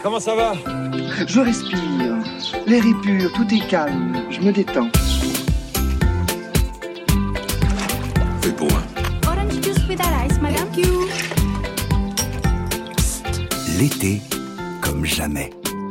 comment ça va? Je respire, l'air est pur, tout est calme, je me détends. Fais pour un. Orange juice with ice, madame. Thank you. L'été comme jamais.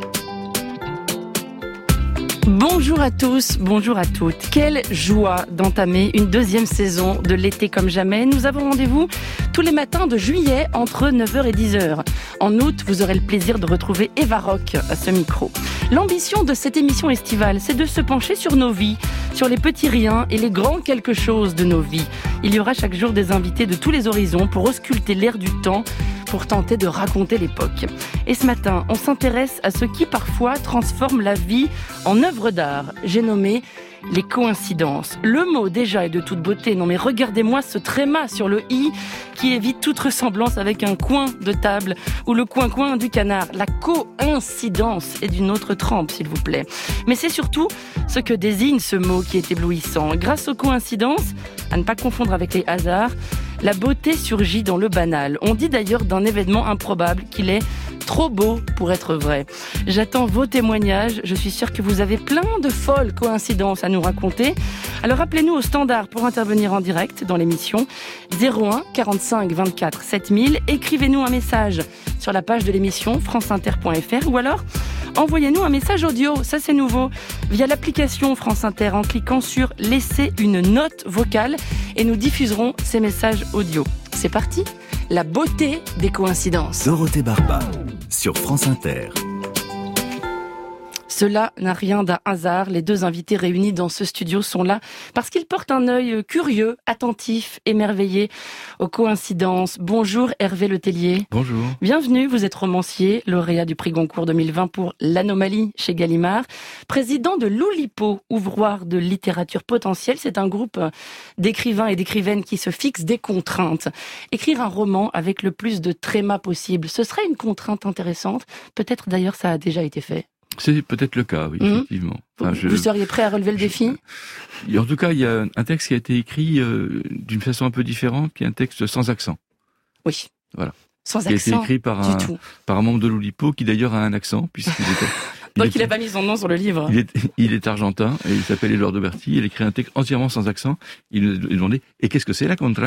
Bonjour à tous, bonjour à toutes. Quelle joie d'entamer une deuxième saison de l'été comme jamais. Nous avons rendez-vous tous les matins de juillet entre 9h et 10h. En août, vous aurez le plaisir de retrouver Eva Rock à ce micro. L'ambition de cette émission estivale, c'est de se pencher sur nos vies, sur les petits riens et les grands quelque chose de nos vies. Il y aura chaque jour des invités de tous les horizons pour ausculter l'air du temps, pour tenter de raconter l'époque. Et ce matin, on s'intéresse à ce qui parfois transforme la vie en œuvre d'art. J'ai nommé les coïncidences. Le mot déjà est de toute beauté. Non mais regardez-moi ce tréma sur le i qui évite toute ressemblance avec un coin de table ou le coin-coin du canard. La coïncidence est d'une autre trempe, s'il vous plaît. Mais c'est surtout ce que désigne ce mot qui est éblouissant. Grâce aux coïncidences, à ne pas confondre avec les hasards, la beauté surgit dans le banal. On dit d'ailleurs d'un événement improbable qu'il est trop beau pour être vrai. J'attends vos témoignages. Je suis sûre que vous avez plein de folles coïncidences à nous raconter. Alors appelez-nous au standard pour intervenir en direct dans l'émission 01 45 24 7000. Écrivez-nous un message sur la page de l'émission franceinter.fr ou alors envoyez-nous un message audio, ça c'est nouveau, via l'application France Inter en cliquant sur « Laisser une note vocale » et nous diffuserons ces messages audio. C'est parti, la beauté des coïncidences. Dorothée Barba sur France Inter. Cela n'a rien d'un hasard. Les deux invités réunis dans ce studio sont là parce qu'ils portent un œil curieux, attentif, émerveillé aux coïncidences. Bonjour Hervé Letellier. Bonjour. Bienvenue, vous êtes romancier, lauréat du prix Goncourt 2020 pour L'Anomalie chez Gallimard, président de l'Oulipo, ouvroir de littérature potentielle. C'est un groupe d'écrivains et d'écrivaines qui se fixent des contraintes. Écrire un roman avec le plus de tréma possible, ce serait une contrainte intéressante. Peut-être d'ailleurs ça a déjà été fait. C'est peut-être le cas, oui, effectivement. Enfin, vous seriez prêt à relever le défi ? En tout cas, il y a un texte qui a été écrit d'une façon un peu différente, qui est un texte sans accent. Oui. Voilà. Sans accent. Qui a été écrit par un membre de l'Oulipo, qui d'ailleurs a un accent, puisqu'il était... Donc il n'a pas mis son nom sur le livre. Il est argentin, et il s'appelle Édouard Berti. Il écrit un texte entièrement sans accent. Il nous demandait « Et qu'est-ce que c'est la contrainte ?»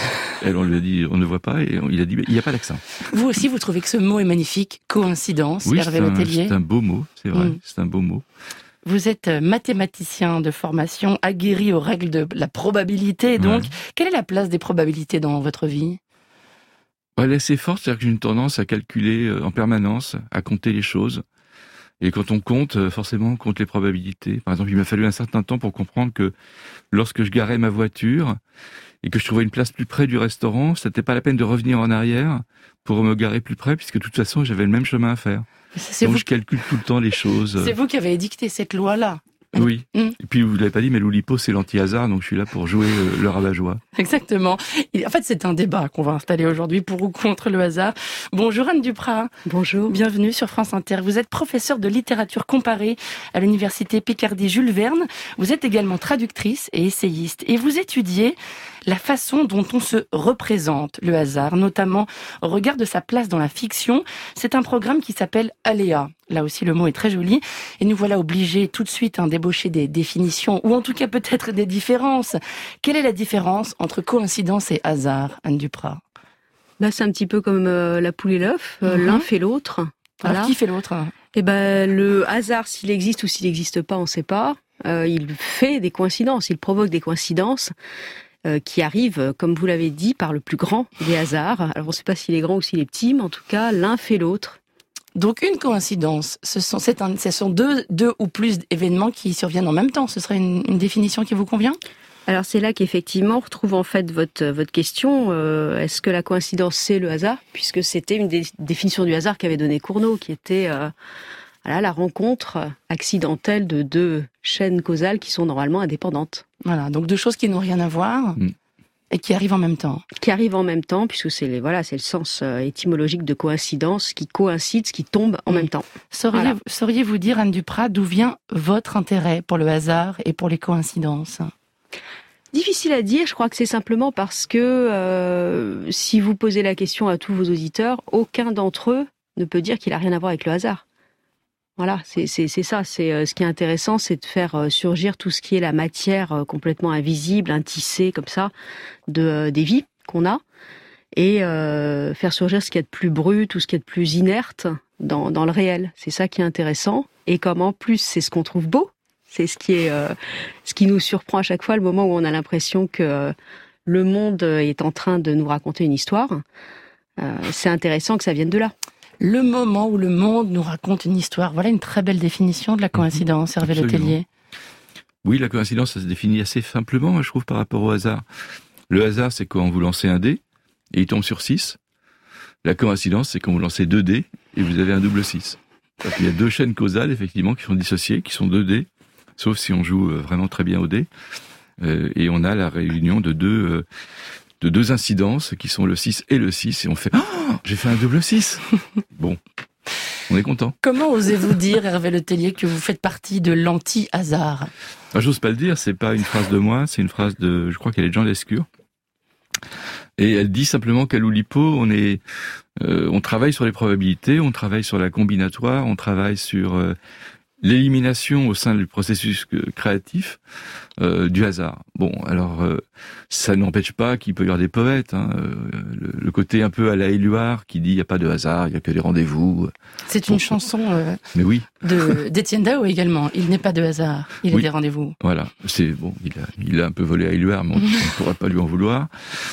Et on lui a dit, on ne voit pas, et il a dit, il n'y a pas d'accent. Vous aussi, vous trouvez que ce mot est magnifique, coïncidence, oui, Hervé Letellier. C'est un beau mot, c'est vrai, c'est un beau mot. Vous êtes mathématicien de formation, aguerri aux règles de la probabilité, donc, quelle est la place des probabilités dans votre vie ? Elle est assez forte, c'est-à-dire que j'ai une tendance à calculer en permanence, à compter les choses. Et quand on compte, forcément, on compte les probabilités. Par exemple, il m'a fallu un certain temps pour comprendre que lorsque je garais ma voiture et que je trouvais une place plus près du restaurant, c'était pas la peine de revenir en arrière pour me garer plus près, puisque de toute façon, j'avais le même chemin à faire. Donc je calcule tout le temps les choses. C'est vous qui avez édicté cette loi-là. Oui. Et puis vous l'avez pas dit, mais l'Oulipo c'est l'anti-hasard, donc je suis là pour jouer le rabat-joie. Exactement. En fait, c'est un débat qu'on va installer aujourd'hui pour ou contre le hasard. Bonjour Anne Duprat. Bonjour. Bienvenue sur France Inter. Vous êtes professeure de littérature comparée à l'université Picardie Jules Verne. Vous êtes également traductrice et essayiste. Et vous étudiez la façon dont on se représente le hasard, notamment au regard de sa place dans la fiction. C'est un programme qui s'appelle Aléa. Là aussi, le mot est très joli. Et nous voilà obligés tout de suite à débaucher des définitions, ou en tout cas peut-être des différences. Quelle est la différence entre coïncidence et hasard, Anne Duprat ? C'est un petit peu comme la poule et l'œuf. L'un fait l'autre. Voilà. Alors qui fait l'autre ? Le hasard, s'il existe ou s'il n'existe pas, on ne sait pas. Il fait des coïncidences, il provoque des coïncidences. Qui arrive, comme vous l'avez dit, par le plus grand des hasards. Alors on ne sait pas s'il est grand ou s'il est petit, mais en tout cas, l'un fait l'autre. Donc une coïncidence, ce sont deux ou plus événements qui surviennent en même temps. Ce serait une définition qui vous convient ? Alors c'est là qu'effectivement on retrouve en fait votre question. Est-ce que la coïncidence c'est le hasard ? Puisque c'était une des définitions du hasard qu'avait donné Cournot, qui était la rencontre accidentelle de deux chaînes causales qui sont normalement indépendantes. Voilà, donc deux choses qui n'ont rien à voir et qui arrivent en même temps. Qui arrivent en même temps, puisque c'est le sens étymologique de coïncidence, qui coïncide, qui tombe en même temps. Sauriez-vous dire, Anne Duprat, d'où vient votre intérêt pour le hasard et pour les coïncidences ? Difficile à dire, je crois que c'est simplement parce que si vous posez la question à tous vos auditeurs, aucun d'entre eux ne peut dire qu'il a rien à voir avec le hasard. Voilà, c'est ça. Ce qui est intéressant, c'est de faire surgir tout ce qui est la matière complètement invisible, un tissé comme ça, des vies qu'on a, et faire surgir ce qu'il y a de plus brut, tout ce qui est de plus inerte dans le réel. C'est ça qui est intéressant. Et comme en plus, c'est ce qu'on trouve beau, c'est ce qui nous surprend à chaque fois, le moment où on a l'impression que le monde est en train de nous raconter une histoire. C'est intéressant que ça vienne de là. Le moment où le monde nous raconte une histoire. Voilà une très belle définition de la coïncidence, Hervé Le Tellier. Oui, la coïncidence, ça se définit assez simplement, je trouve, par rapport au hasard. Le hasard, c'est quand vous lancez un dé et il tombe sur 6. La coïncidence, c'est quand vous lancez 2 dés et vous avez un double 6. Donc, il y a 2 chaînes causales, effectivement, qui sont dissociées, qui sont 2 dés, sauf si on joue vraiment très bien au dé. Et on a la réunion de deux incidences qui sont le 6 et le 6, et on fait « Oh, j'ai fait un double 6 !» Bon, on est content. Comment osez-vous dire, Hervé Le Tellier, que vous faites partie de l'anti-hasard ? J'ose pas le dire, c'est pas une phrase de moi, c'est une phrase de, je crois qu'elle est de Jean Lescure. Et elle dit simplement qu'à l'Oulipo, on travaille sur les probabilités, on travaille sur la combinatoire, on travaille sur l'élimination au sein du processus créatif du hasard. Bon, alors ça n'empêche pas qu'il peut y avoir des poètes. Le côté un peu à la Éluard qui dit il n'y a pas de hasard, il n'y a que des rendez-vous. C'est une chanson mais oui. d'Étienne Dao également. Il n'est pas de hasard, il y a des rendez-vous. Voilà, c'est bon. Il a un peu volé à Éluard, mais on ne pourra pas lui en vouloir.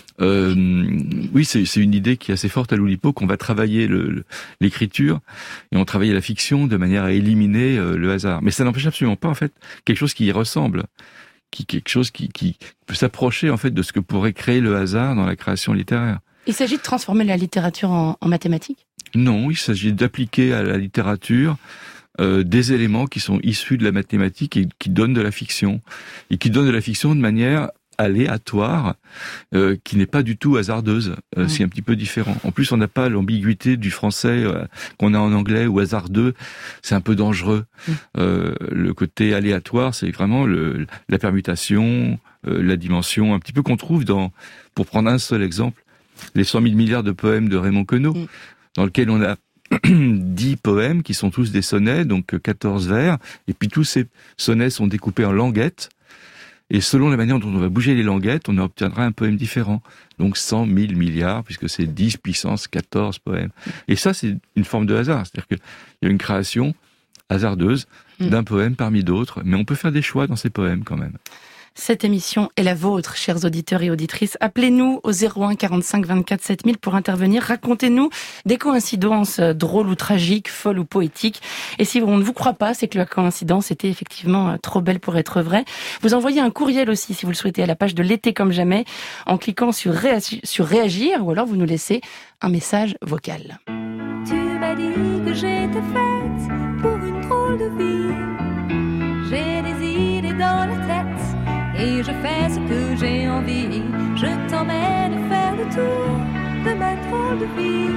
Oui, c'est une idée qui est assez forte à l'Oulipo, qu'on va travailler l'écriture et on travaille la fiction de manière à éliminer le hasard. Mais ça n'empêche absolument pas en fait quelque chose qui y ressemble. Quelque chose qui peut s'approcher en fait de ce que pourrait créer le hasard dans la création littéraire. Il s'agit de transformer la littérature en mathématiques ? Non, il s'agit d'appliquer à la littérature des éléments qui sont issus de la mathématique et qui donnent de la fiction. Et qui donnent de la fiction de manière aléatoire, qui n'est pas du tout hasardeuse. C'est un petit peu différent. En plus, on n'a pas l'ambiguïté du français qu'on a en anglais, ou hasardeux, c'est un peu dangereux. Le côté aléatoire, c'est vraiment la permutation, la dimension, un petit peu qu'on trouve pour prendre un seul exemple, les 100 000 milliards de poèmes de Raymond Queneau, dans lequel on a 10 poèmes qui sont tous des sonnets, donc 14 vers, et puis tous ces sonnets sont découpés en languettes. Et selon la manière dont on va bouger les languettes, on obtiendra un poème différent. Donc 100 000 milliards, puisque c'est 10 puissance 14 poèmes. Et ça, c'est une forme de hasard. C'est-à-dire qu'il y a une création hasardeuse d'un poème parmi d'autres, mais on peut faire des choix dans ces poèmes quand même. Cette émission est la vôtre, chers auditeurs et auditrices. Appelez-nous au 01 45 24 7000 pour intervenir. Racontez-nous des coïncidences drôles ou tragiques, folles ou poétiques. Et si on ne vous croit pas, c'est que la coïncidence était effectivement trop belle pour être vraie. Vous envoyez un courriel aussi, si vous le souhaitez, à la page de l'été comme jamais, en cliquant sur réagir, ou alors vous nous laissez un message vocal. Tu m'as dit que j'étais faite pour une drôle de vie. J'ai des idées dans la tête et je fais ce que j'ai envie. Je t'emmène faire le tour de ma drôle de vie.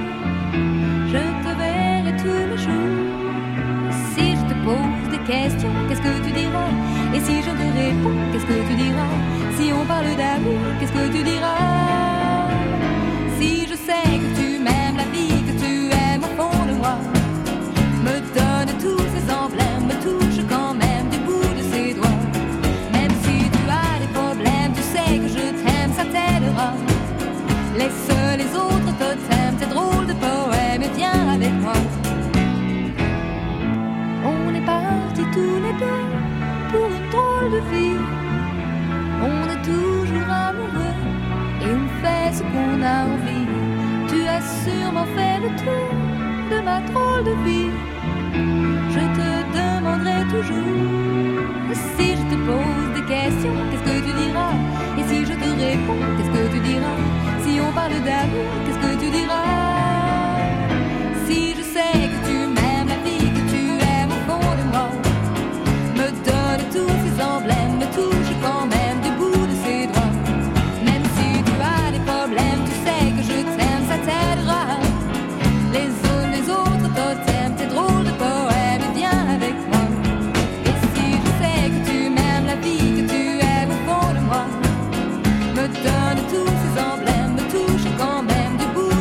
Je te verrai tous les jours. Si je te pose des questions, qu'est-ce que tu diras? Et si je te réponds, qu'est-ce que tu diras? Si on parle d'amour, qu'est-ce que tu diras? Si je sais que tu m'aimes, la vie que tu aimes au fond de moi me donne tous ces emblèmes, me touche quand même du bout de ses doigts. Même si tu as des problèmes, tu sais que je t'aime, ça t'aidera. Laisse les autres totems, tes drôles de poèmes, et viens avec moi. On est partis tous les deux pour une drôle de vie. On est toujours amoureux et on fait ce qu'on a envie. Tu as sûrement fait le tour de ma drôle de vie. Je te demanderai toujours. Si je te pose des questions, qu'est-ce que tu diras? Et si je te réponds, qu'est-ce que tu diras? Si on parle d'amour, qu'est-ce que tu diras? Si je sais que tu m'aimes, la vie que tu aimes au fond de moi me donne tous ces emblèmes, me touche quand même du bout de ses doigts. Même si tu as des problèmes, tu sais que je t'aime, ça t'aidera. Les autres totems, tes drôles de poèmes, et viens avec moi. Et si je sais que tu m'aimes, la vie que tu aimes au fond de moi me donne tous ces emblèmes, me touche quand même du bout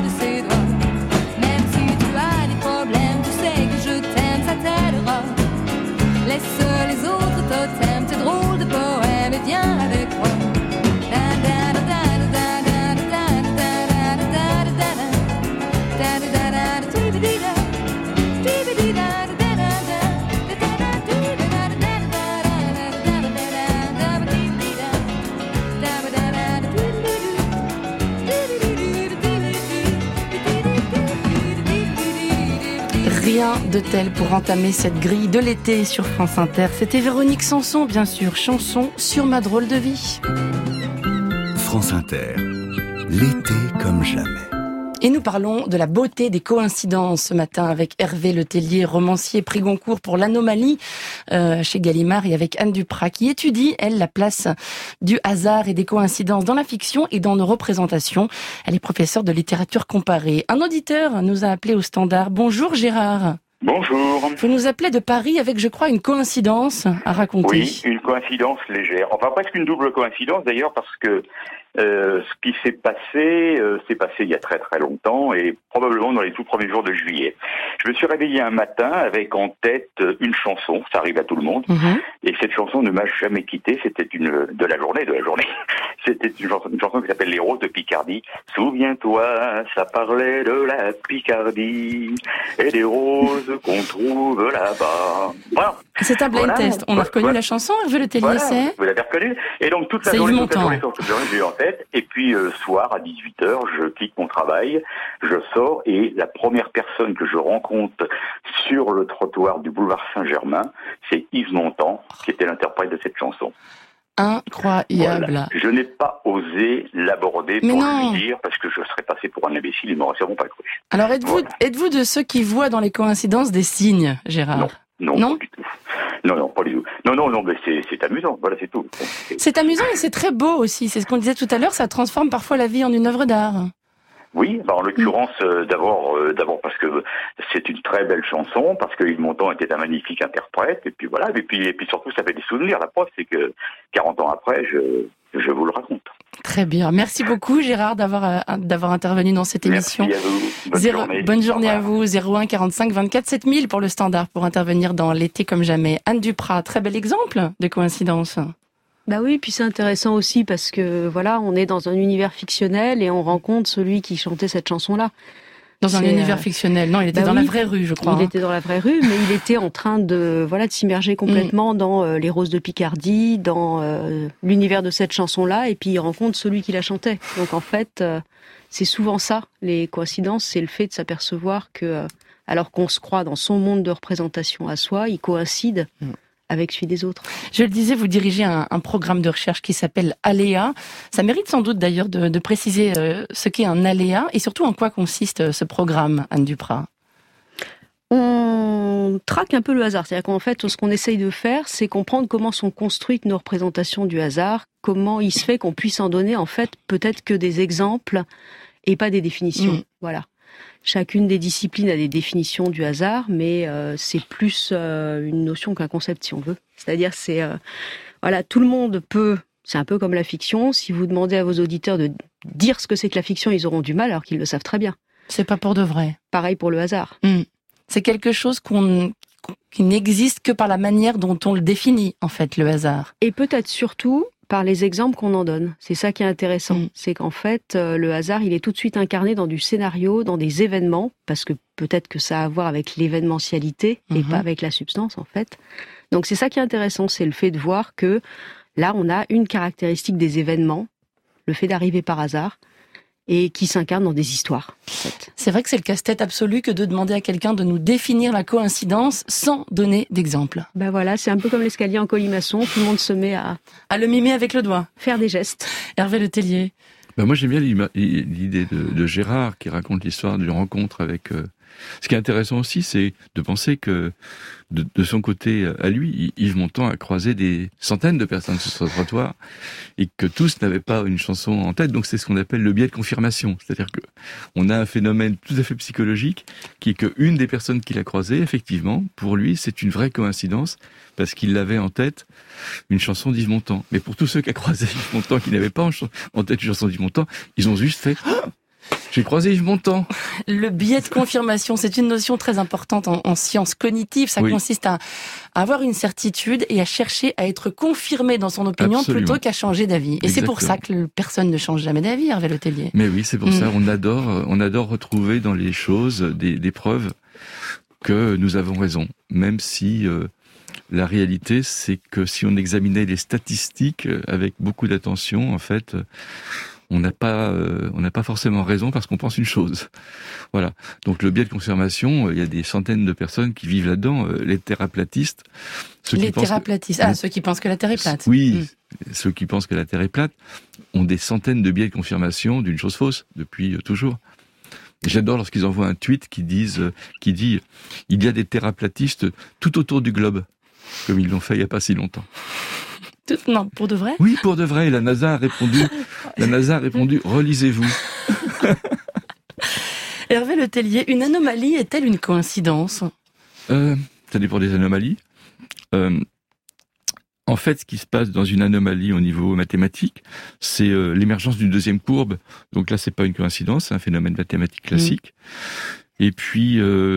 Rien de tel pour entamer cette grille de l'été sur France Inter. C'était Véronique Sanson, bien sûr. Chanson sur ma drôle de vie. France Inter, l'été comme jamais. Et nous parlons de la beauté des coïncidences ce matin avec Hervé Letellier, romancier prix Goncourt pour l'Anomalie chez Gallimard, et avec Anne Duprat qui étudie, elle, la place du hasard et des coïncidences dans la fiction et dans nos représentations. Elle est professeure de littérature comparée. Un auditeur nous a appelé au standard. Bonjour Gérard. Bonjour. Vous nous appelez de Paris avec, je crois, une coïncidence à raconter. Oui, une coïncidence légère. Enfin, presque une double coïncidence d'ailleurs, parce que ce qui s'est passé il y a très très longtemps, et probablement dans les tout premiers jours de juillet. Je me suis réveillé un matin avec en tête une chanson, ça arrive à tout le monde, et cette chanson ne m'a jamais quitté. C'était de la journée. C'était une chanson qui s'appelle Les Roses de Picardie. Souviens-toi, ça parlait de la Picardie et des roses qu'on trouve là-bas. Voilà. C'est un blind test. On a reconnu la chanson, Hervé Letellier, c'est ? Vous l'avez reconnue. Et donc toute la journée, j'ai eu en tête. Et puis soir, à 18h, je quitte mon travail, je sors, et la première personne que je rencontre sur le trottoir du boulevard Saint-Germain, c'est Yves Montand, qui était l'interprète de cette chanson. Incroyable. Voilà. Je n'ai pas osé l'aborder pour lui dire, parce que je serais passé pour un imbécile, ils m'auraient sûrement pas cru. Alors êtes-vous de ceux qui voient dans les coïncidences des signes, Gérard ? Non, pas du tout. Non, pas du tout. Non, mais c'est amusant, voilà, c'est tout. C'est amusant et c'est très beau aussi, c'est ce qu'on disait tout à l'heure, ça transforme parfois la vie en une œuvre d'art. Oui, en l'occurrence, d'abord parce que c'est une très belle chanson, parce que Yves Montand était un magnifique interprète, et puis voilà, et puis surtout ça fait des souvenirs. La preuve, c'est que 40 ans après, je vous le raconte. Très bien, merci beaucoup Gérard d'avoir intervenu dans cette émission. Merci à vous. Bonne journée à vous. 01 45 24 7000 pour le standard pour intervenir dans l'été comme jamais. Anne Duprat, très bel exemple de coïncidence. Bah oui, puis c'est intéressant aussi parce que voilà, on est dans un univers fictionnel et on rencontre celui qui chantait cette chanson-là. Dans un univers fictionnel. Non, il était dans la vraie rue, je crois. Il était dans la vraie rue, mais il était en train de s'immerger complètement dans les Roses de Picardie, dans l'univers de cette chanson-là, et puis il rencontre celui qui la chantait. Donc en fait, c'est souvent ça, les coïncidences, c'est le fait de s'apercevoir que, alors qu'on se croit dans son monde de représentation à soi, il coïncide avec celui des autres. Je le disais, vous dirigez un programme de recherche qui s'appelle Aléa. Ça mérite sans doute d'ailleurs de préciser ce qu'est un aléa et surtout en quoi consiste ce programme, Anne Duprat. On traque un peu le hasard. C'est-à-dire qu'en fait, ce qu'on essaye de faire, c'est comprendre comment sont construites nos représentations du hasard, comment il se fait qu'on puisse en donner en fait peut-être que des exemples et pas des définitions. Voilà. Chacune des disciplines a des définitions du hasard, mais c'est plus une notion qu'un concept, si on veut. C'est-à-dire, tout le monde peut. C'est un peu comme la fiction. Si vous demandez à vos auditeurs de dire ce que c'est que la fiction, ils auront du mal, alors qu'ils le savent très bien. C'est pas pour de vrai. Pareil pour le hasard. C'est quelque chose qui n'existe que par la manière dont on le définit, en fait, le hasard. Et peut-être surtout par les exemples qu'on en donne. C'est ça qui est intéressant. C'est qu'en fait, le hasard, il est tout de suite incarné dans du scénario, dans des événements, parce que peut-être que ça a à voir avec l'événementialité et pas avec la substance, en fait. Donc c'est ça qui est intéressant, c'est le fait de voir que là, on a une caractéristique des événements, le fait d'arriver par hasard, et qui s'incarne dans des histoires. En fait. C'est vrai que c'est le casse-tête absolu que de demander à quelqu'un de nous définir la coïncidence sans donner d'exemple. Ben voilà, c'est un peu comme l'escalier en colimaçon, tout le monde se met à le mimer avec le doigt. Faire des gestes. Hervé Letellier. Moi j'aime bien l'idée de Gérard qui raconte l'histoire d'une rencontre avec... Ce qui est intéressant aussi, c'est de penser que de son côté à lui, Yves Montand a croisé des centaines de personnes sur ce trottoir et que tous n'avaient pas une chanson en tête. Donc c'est ce qu'on appelle le biais de confirmation. C'est-à-dire que on a un phénomène tout à fait psychologique qui est qu'une des personnes qu'il a croisées, effectivement, pour lui, c'est une vraie coïncidence parce qu'il avait en tête une chanson d'Yves Montand. Mais pour tous ceux qui a croisé Yves Montand, qui n'avaient pas en tête une chanson d'Yves Montand, ils ont juste fait... J'ai croisé Yves Montand. Le biais de confirmation, c'est une notion très importante en sciences cognitives. Ça consiste à avoir une certitude et à chercher à être confirmé dans son opinion plutôt qu'à changer d'avis. Et c'est pour ça que personne ne change jamais d'avis, Hervé Letellier. Mais oui, c'est pour ça. On adore retrouver dans les choses des preuves que nous avons raison. Même si la réalité, c'est que si on examinait les statistiques avec beaucoup d'attention, en fait... on n'a pas forcément raison parce qu'on pense une chose. Voilà. Donc le biais de confirmation, il y a des centaines de personnes qui vivent là-dedans. Les terraplatistes. Ceux qui pensent que la Terre est plate. Oui, ceux qui pensent que la Terre est plate ont des centaines de biais de confirmation d'une chose fausse depuis toujours. Et j'adore lorsqu'ils envoient un tweet qui dit il y a des terraplatistes tout autour du globe, comme ils l'ont fait il n'y a pas si longtemps. Non, pour de vrai ? Oui, pour de vrai. Et la NASA a répondu, relisez-vous. Hervé Le Tellier, une anomalie est-elle une coïncidence ? Ça dépend des anomalies. En fait, ce qui se passe dans une anomalie au niveau mathématique, c'est l'émergence d'une deuxième courbe. Donc là, c'est pas une coïncidence, c'est un phénomène mathématique classique. Et puis,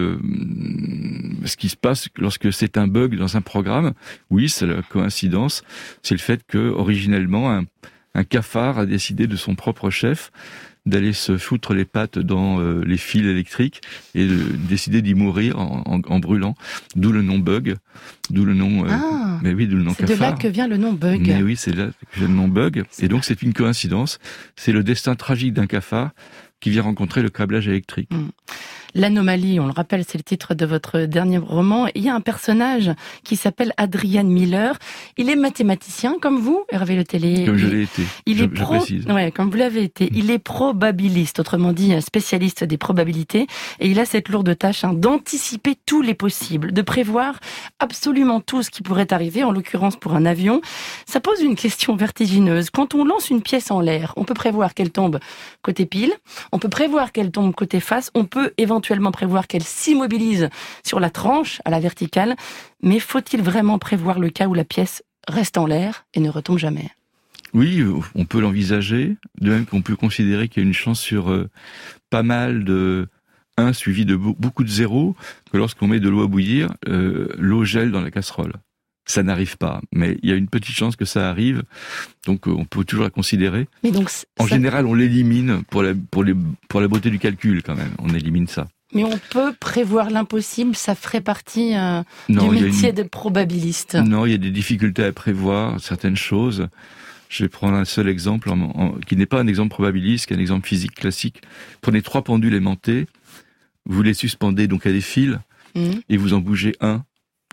ce qui se passe lorsque c'est un bug dans un programme, oui, c'est la coïncidence. C'est le fait que, originellement, un cafard a décidé de son propre chef d'aller se foutre les pattes dans les fils électriques et de décider d'y mourir en brûlant. D'où le nom bug, d'où le nom. Mais oui, d'où le nom c'est cafard. C'est de là que vient le nom bug. Mais oui, c'est là que vient le nom bug. Et donc, c'est une coïncidence. C'est le destin tragique d'un cafard qui vient rencontrer le câblage électrique. L'anomalie, on le rappelle, c'est le titre de votre dernier roman. Il y a un personnage qui s'appelle Adrian Miller. Il est mathématicien, comme vous, Hervé Le Tellier. Comme je l'ai été, je précise. Ouais, comme vous l'avez été. Il est probabiliste, autrement dit, spécialiste des probabilités. Et il a cette lourde tâche d'anticiper tous les possibles, de prévoir absolument tout ce qui pourrait arriver, en l'occurrence pour un avion. Ça pose une question vertigineuse. Quand on lance une pièce en l'air, on peut prévoir qu'elle tombe côté pile, on peut prévoir qu'elle tombe côté face, on peut éventuellement prévoir qu'elle s'immobilise sur la tranche, à la verticale, mais faut-il vraiment prévoir le cas où la pièce reste en l'air et ne retombe jamais ? Oui, on peut l'envisager, de même qu'on peut considérer qu'il y a une chance sur pas mal de 1 suivi de beaucoup de 0, que lorsqu'on met de l'eau à bouillir, l'eau gèle dans la casserole. Ça n'arrive pas, mais il y a une petite chance que ça arrive, donc on peut toujours la considérer. Mais donc, en général, on l'élimine pour la beauté du calcul quand même, on élimine ça. Mais on peut prévoir l'impossible, ça ferait partie du métier de probabiliste. Non, il y a des difficultés à prévoir certaines choses. Je vais prendre un seul exemple, qui n'est pas un exemple probabiliste, qui est un exemple physique classique. Prenez 3 pendules aimantées, vous les suspendez donc à des fils, et vous en bougez un.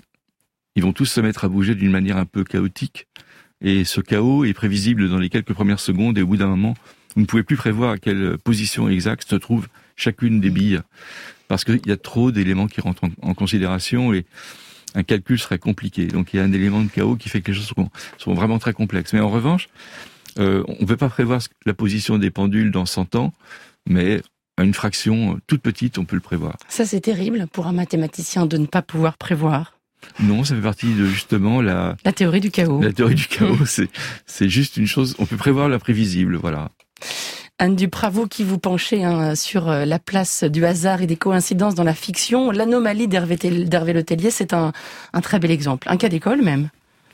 Ils vont tous se mettre à bouger d'une manière un peu chaotique. Et ce chaos est prévisible dans les quelques premières secondes. Et au bout d'un moment, vous ne pouvez plus prévoir à quelle position exacte se trouve chacune des billes. Parce qu'il y a trop d'éléments qui rentrent en considération et un calcul serait compliqué. Donc il y a un élément de chaos qui fait que les choses sont vraiment très complexes. Mais en revanche, on ne peut pas prévoir la position des pendules dans 100 ans, mais à une fraction toute petite, on peut le prévoir. Ça, c'est terrible pour un mathématicien de ne pas pouvoir prévoir. Non, ça fait partie de justement la théorie du chaos. La théorie du chaos, c'est juste une chose, on peut prévoir l'imprévisible, voilà. Anne Duprat, vous qui vous penchez sur la place du hasard et des coïncidences dans la fiction, l'anomalie d'Hervé Le Tellier, c'est un très bel exemple, un cas d'école même.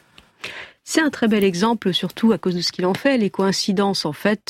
C'est un très bel exemple, surtout à cause de ce qu'il en fait. Les coïncidences, en fait,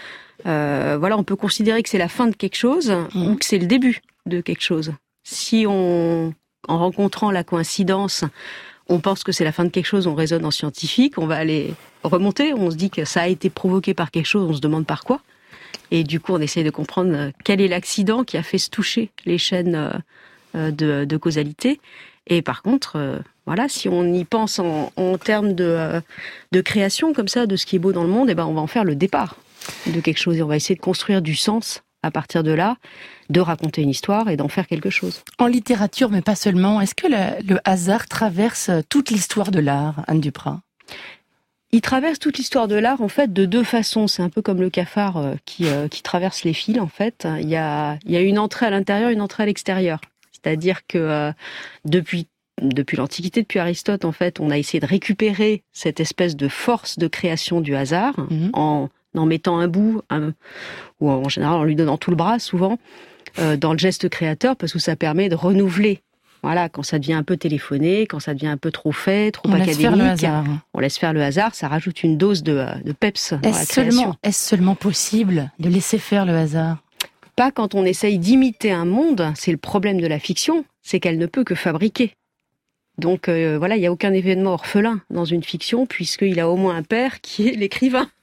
on peut considérer que c'est la fin de quelque chose ou que c'est le début de quelque chose. Si en rencontrant la coïncidence, on pense que c'est la fin de quelque chose, on raisonne en scientifique, on va aller remonter, on se dit que ça a été provoqué par quelque chose, on se demande par quoi. Et du coup, on essaye de comprendre quel est l'accident qui a fait se toucher les chaînes de causalité. Et par contre, si on y pense en termes de création, comme ça, de ce qui est beau dans le monde, on va en faire le départ de quelque chose. Et on va essayer de construire du sens à partir de là, de raconter une histoire et d'en faire quelque chose. En littérature, mais pas seulement, est-ce que le hasard traverse toute l'histoire de l'art, Anne Duprat ? Il traverse toute l'histoire de l'art, en fait, de 2 façons. C'est un peu comme le cafard qui traverse les fils, en fait. Il y a une entrée à l'intérieur, une entrée à l'extérieur. C'est-à-dire que depuis l'Antiquité, depuis Aristote, en fait, on a essayé de récupérer cette espèce de force de création du hasard en mettant un bout, ou en général en lui donnant tout le bras, souvent, dans le geste créateur, parce que ça permet de renouveler. Voilà, quand ça devient un peu téléphoné, quand ça devient un peu trop fait, trop académique, on laisse faire le hasard, ça rajoute une dose de peps dans la création. Est-ce seulement possible de laisser faire le hasard ? Pas quand on essaye d'imiter un monde, c'est le problème de la fiction, c'est qu'elle ne peut que fabriquer. Donc il n'y a aucun événement orphelin dans une fiction, puisqu'il a au moins un père qui est l'écrivain.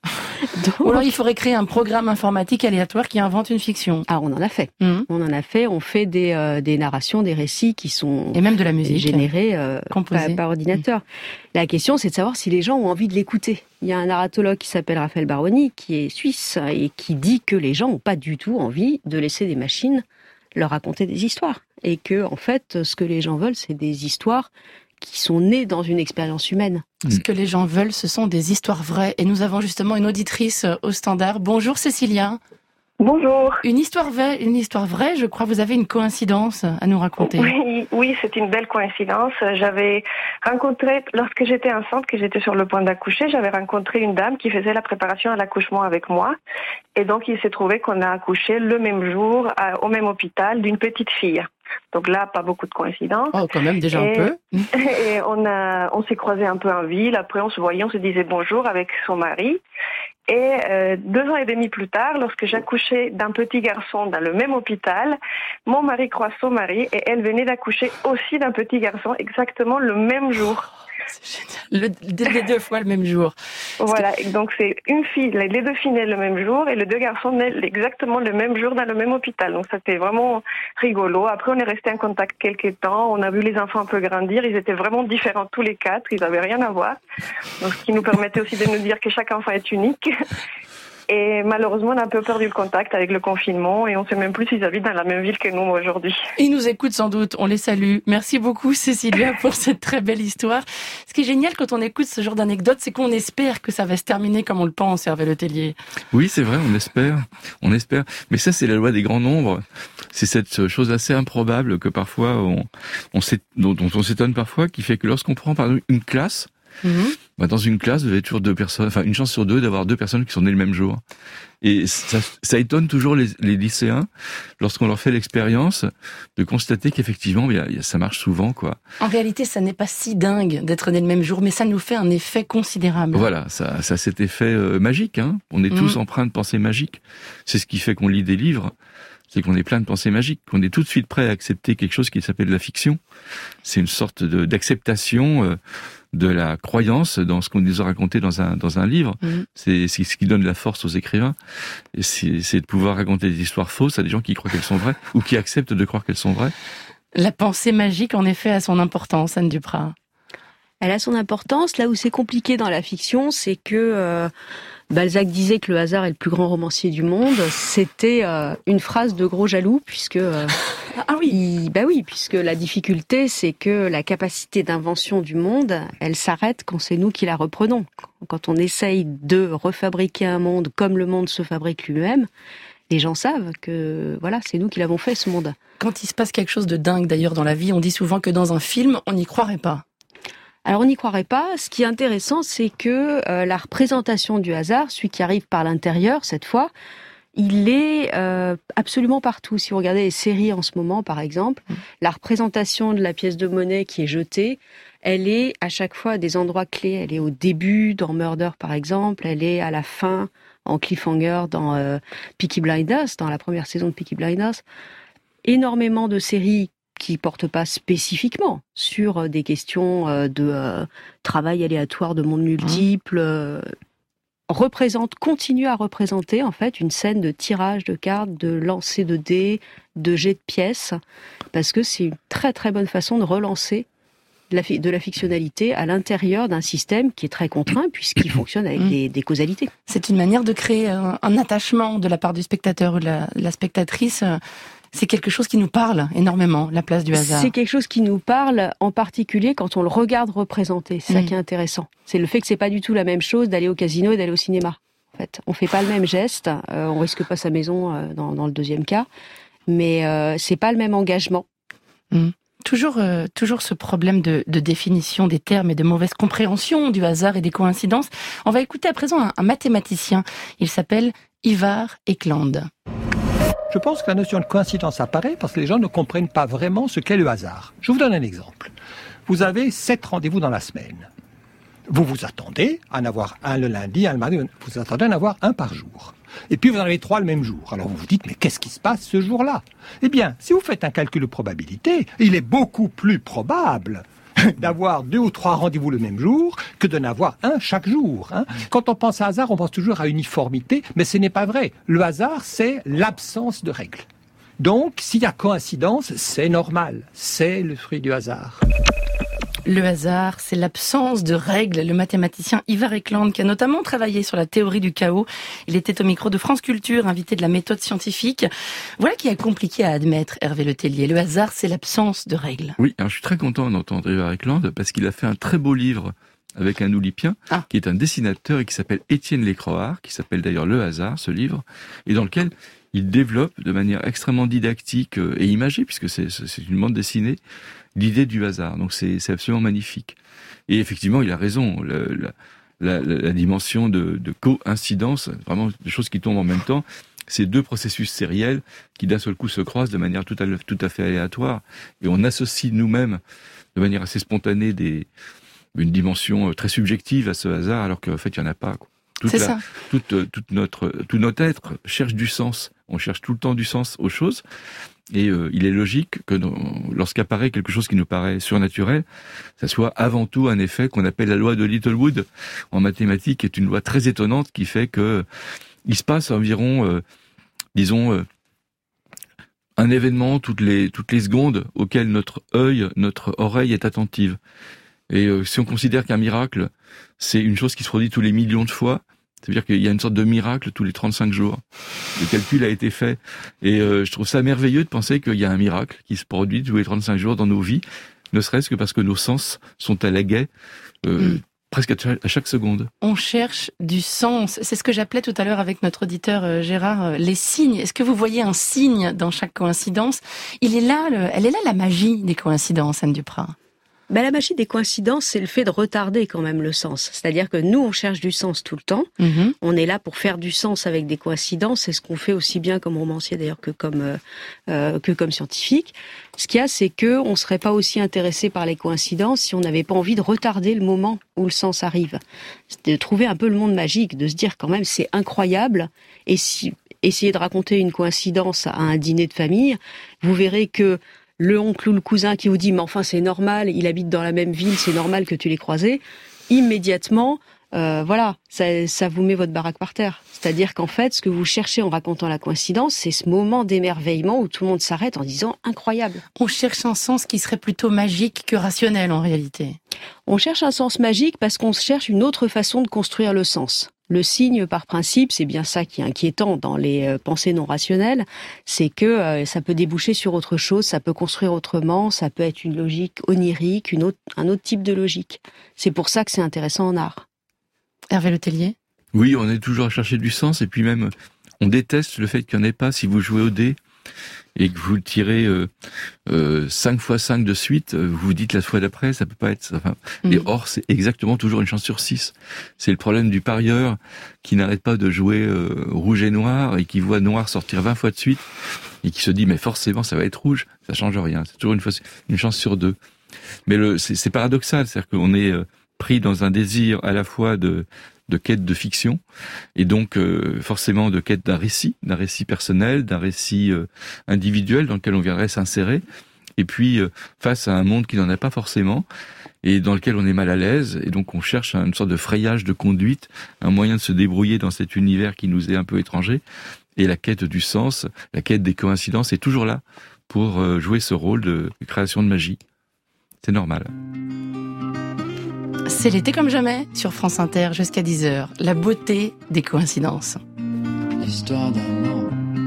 Ou alors il faudrait créer un programme informatique aléatoire qui invente une fiction. Ah, on en a fait. On fait des narrations, des récits qui sont... Et même de la musique. Générés par ordinateur. La question, c'est de savoir si les gens ont envie de l'écouter. Il y a un narratologue qui s'appelle Raphaël Baroni, qui est suisse, et qui dit que les gens n'ont pas du tout envie de laisser des machines leur raconter des histoires. Et que, en fait, ce que les gens veulent, c'est des histoires qui sont nées dans une expérience humaine. Ce que les gens veulent, ce sont des histoires vraies. Et nous avons justement une auditrice au standard. Bonjour Cécilia. Bonjour. Une histoire vraie, je crois. Vous avez une coïncidence à nous raconter. Oui, c'est une belle coïncidence. J'avais rencontré, lorsque j'étais enceinte, que j'étais sur le point d'accoucher, j'avais rencontré une dame qui faisait la préparation à l'accouchement avec moi. Et donc, il s'est trouvé qu'on a accouché le même jour, au même hôpital, d'une petite fille. Donc là, pas beaucoup de coïncidences. Oh, quand même, déjà un peu. Et on s'est croisés un peu en ville. Après, on se voyait, on se disait bonjour avec son mari. Et 2 ans et demi plus tard, lorsque j'accouchais d'un petit garçon dans le même hôpital, mon mari croise son mari et elle venait d'accoucher aussi d'un petit garçon exactement le même jour. C'est génial. Les 2 fois le même jour. Voilà, donc c'est une fille, les 2 filles naissent le même jour et les 2 garçons naissent exactement le même jour dans le même hôpital. Donc c'était vraiment rigolo. Après, on est resté en contact quelques temps. On a vu les enfants un peu grandir. Ils étaient vraiment différents tous les 4. Ils n'avaient rien à voir. Donc ce qui nous permettait aussi de nous dire que chaque enfant est unique. Et malheureusement, on a un peu perdu le contact avec le confinement et on ne sait même plus s'ils habitent dans la même ville que nous aujourd'hui. Ils nous écoutent sans doute, on les salue. Merci beaucoup Cécilia pour cette très belle histoire. Ce qui est génial quand on écoute ce genre d'anecdote, c'est qu'on espère que ça va se terminer comme on le pense, Hervé Letellier. Oui, c'est vrai, on espère. Mais ça, c'est la loi des grands nombres. C'est cette chose assez improbable que parfois dont on s'étonne parfois, qui fait que lorsqu'on prend par exemple une classe, dans une classe, vous avez toujours 2 personnes, enfin une chance sur 2 d'avoir 2 personnes qui sont nées le même jour. Et ça étonne toujours les lycéens lorsqu'on leur fait l'expérience de constater qu'effectivement, ça marche souvent, quoi. En réalité, ça n'est pas si dingue d'être né le même jour, mais ça nous fait un effet considérable. Voilà, ça a cet effet magique. On est tous empreints de pensées magiques. C'est ce qui fait qu'on lit des livres. C'est qu'on est plein de pensées magiques, qu'on est tout de suite prêt à accepter quelque chose qui s'appelle la fiction. C'est une sorte d'acceptation de la croyance dans ce qu'on nous a raconté dans un livre. C'est ce qui donne la force aux écrivains. Et c'est de pouvoir raconter des histoires fausses à des gens qui croient qu'elles sont vraies ou qui acceptent de croire qu'elles sont vraies. La pensée magique, en effet, a son importance, Anne Duprat. Elle a son importance. Là où c'est compliqué dans la fiction, c'est que Balzac disait que le hasard est le plus grand romancier du monde. C'était une phrase de gros jaloux, puisque puisque la difficulté, c'est que la capacité d'invention du monde, elle s'arrête quand c'est nous qui la reprenons. Quand on essaye de refabriquer un monde comme le monde se fabrique lui-même, les gens savent que c'est nous qui l'avons fait, ce monde. Quand il se passe quelque chose de dingue d'ailleurs dans la vie, on dit souvent que dans un film, on n'y croirait pas. Alors on n'y croirait pas. Ce qui est intéressant, c'est que la représentation du hasard, celui qui arrive par l'intérieur cette fois, il est absolument partout. Si vous regardez les séries en ce moment, par exemple, la représentation de la pièce de monnaie qui est jetée, elle est à chaque fois à des endroits clés. Elle est au début dans Murder, par exemple. Elle est à la fin en cliffhanger dans Peaky Blinders, dans la première saison de Peaky Blinders. Énormément de séries qui portent pas spécifiquement sur des questions de travail aléatoire, de monde multiple, continue à représenter en fait une scène de tirage de cartes, de lancer de dés, de jet de pièces, parce que c'est une très très bonne façon de relancer de la fictionnalité à l'intérieur d'un système qui est très contraint puisqu'il fonctionne avec des causalités. C'est une manière de créer un attachement de la part du spectateur ou de la spectatrice. C'est quelque chose qui nous parle énormément, la place du hasard. C'est quelque chose qui nous parle, en particulier quand on le regarde représenter. C'est ça qui est intéressant. C'est le fait que c'est pas du tout la même chose d'aller au casino et d'aller au cinéma. En fait, on fait pas le même geste. On risque pas sa maison dans le deuxième cas, mais c'est pas le même engagement. Toujours ce problème de définition des termes et de mauvaise compréhension du hasard et des coïncidences. On va écouter à présent un mathématicien. Il s'appelle Ivar Ekland. Je pense que la notion de coïncidence apparaît parce que les gens ne comprennent pas vraiment ce qu'est le hasard. Je vous donne un exemple. Vous avez 7 rendez-vous dans la semaine. Vous vous attendez à en avoir un le lundi, un le mardi, vous attendez à en avoir un par jour. Et puis vous en avez 3 le même jour. Alors vous vous dites, mais qu'est-ce qui se passe ce jour-là ? Eh bien, si vous faites un calcul de probabilité, il est beaucoup plus probable d'avoir 2 ou 3 rendez-vous le même jour que de n'avoir un chaque jour. Hein. Quand on pense à hasard, on pense toujours à uniformité, mais ce n'est pas vrai. Le hasard, c'est l'absence de règles. Donc, s'il y a coïncidence, c'est normal. C'est le fruit du hasard. Le hasard, c'est l'absence de règles. Le mathématicien Ivar Ekland, qui a notamment travaillé sur la théorie du chaos, il était au micro de France Culture, invité de la méthode scientifique. Voilà qui est compliqué à admettre, Hervé Le Tellier. Le hasard, c'est l'absence de règles. Oui, alors je suis très content d'entendre Ivar Ekland parce qu'il a fait un très beau livre avec un Oulipien, qui est un dessinateur et qui s'appelle Étienne Lécroard, qui s'appelle d'ailleurs Le hasard, ce livre, et dans lequel il développe de manière extrêmement didactique et imagée, puisque c'est une bande dessinée, l'idée du hasard. Donc c'est absolument magnifique. Et effectivement, il a raison. La dimension de coïncidence, vraiment des choses qui tombent en même temps, c'est 2 processus sériels qui d'un seul coup se croisent de manière tout à fait aléatoire. Et on associe nous-mêmes de manière assez spontanée une dimension très subjective à ce hasard, alors qu'en fait il n'y en a pas, quoi. Tout notre être cherche du sens. On cherche tout le temps du sens aux choses. Et il est logique que lorsqu'apparaît quelque chose qui nous paraît surnaturel, ça soit avant tout un effet qu'on appelle la loi de Littlewood en mathématiques, qui est une loi très étonnante qui fait que il se passe environ, un événement toutes les secondes auquel notre œil, notre oreille est attentive. Et si on considère qu'un miracle, c'est une chose qui se produit tous les millions de fois, c'est-à-dire qu'il y a une sorte de miracle tous les 35 jours. Le calcul a été fait. Et je trouve ça merveilleux de penser qu'il y a un miracle qui se produit tous les 35 jours dans nos vies, ne serait-ce que parce que nos sens sont à l'aguet presque à chaque seconde. On cherche du sens. C'est ce que j'appelais tout à l'heure avec notre auditeur Gérard, les signes. Est-ce que vous voyez un signe dans chaque coïncidence ? Elle est là la magie des coïncidences, Anne Duprat. La magie des coïncidences, c'est le fait de retarder quand même le sens. C'est-à-dire que nous, on cherche du sens tout le temps. On est là pour faire du sens avec des coïncidences. C'est ce qu'on fait aussi bien comme romancier d'ailleurs que comme scientifique. Ce qu'il y a, c'est que on serait pas aussi intéressé par les coïncidences si on n'avait pas envie de retarder le moment où le sens arrive. C'est de trouver un peu le monde magique, de se dire quand même c'est incroyable. Et si essayez de raconter une coïncidence à un dîner de famille, vous verrez que le oncle ou le cousin qui vous dit « mais enfin c'est normal, il habite dans la même ville, c'est normal que tu l'aies croisé », immédiatement, ça vous met votre baraque par terre. C'est-à-dire qu'en fait, ce que vous cherchez en racontant la coïncidence, c'est ce moment d'émerveillement où tout le monde s'arrête en disant « incroyable ». On cherche un sens qui serait plutôt magique que rationnel en réalité. On cherche un sens magique parce qu'on cherche une autre façon de construire le sens. Le signe, par principe, c'est bien ça qui est inquiétant dans les pensées non rationnelles, c'est que ça peut déboucher sur autre chose, ça peut construire autrement, ça peut être une logique onirique, un autre type de logique. C'est pour ça que c'est intéressant en art. Hervé Le Tellier ? Oui, on est toujours à chercher du sens, et puis même, on déteste le fait qu'il n'y en ait pas. Si vous jouez au dé, et que vous tirez 5 fois 5 de suite, vous vous dites la fois d'après, ça peut pas être... Enfin, et or, c'est exactement toujours une chance sur 6. C'est le problème du parieur qui n'arrête pas de jouer rouge et noir, et qui voit noir sortir 20 fois de suite, et qui se dit, mais forcément, ça va être rouge. Ça change rien. C'est toujours une chance sur 2. Mais c'est paradoxal, c'est-à-dire qu'on est pris dans un désir à la fois de quête de fiction, et donc forcément de quête d'un récit personnel, d'un récit individuel dans lequel on viendrait s'insérer, et puis face à un monde qui n'en a pas forcément, et dans lequel on est mal à l'aise, et donc on cherche une sorte de frayage de conduite, un moyen de se débrouiller dans cet univers qui nous est un peu étranger, et la quête du sens, la quête des coïncidences est toujours là pour jouer ce rôle de création de magie. C'est normal. C'est l'été comme jamais sur France Inter jusqu'à 10h. La beauté des coïncidences. Histoire d'amour.